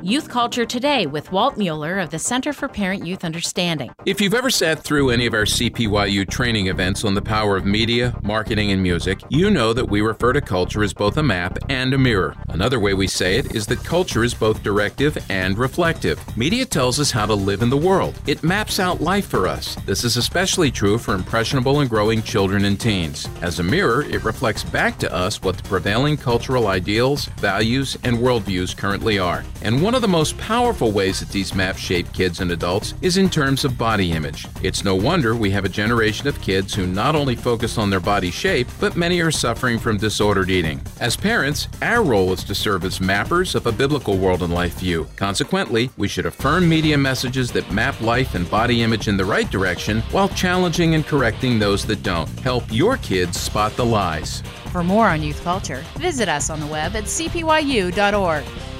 Youth Culture Today with Walt Mueller of the Center for Parent-Youth Understanding. If you've ever sat through any of our CPYU training events on the power of media, marketing, and music, you know that we refer to culture as both a map and a mirror. Another way we say it is that culture is both directive and reflective. Media tells us how to live in the world. It maps out life for us. This is especially true for impressionable and growing children and teens. As a mirror, it reflects back to us what the prevailing cultural ideals, values, and worldviews currently are. And one of the most powerful ways that these maps shape kids and adults is in terms of body image. It's no wonder we have a generation of kids who not only focus on their body shape, but many are suffering from disordered eating. As parents, our role is to serve as mappers of a biblical world and life view. Consequently, we should affirm media messages that map life and body image in the right direction while challenging and correcting those that don't. Help your kids spot the lies. For more on youth culture, visit us on the web at cpyu.org.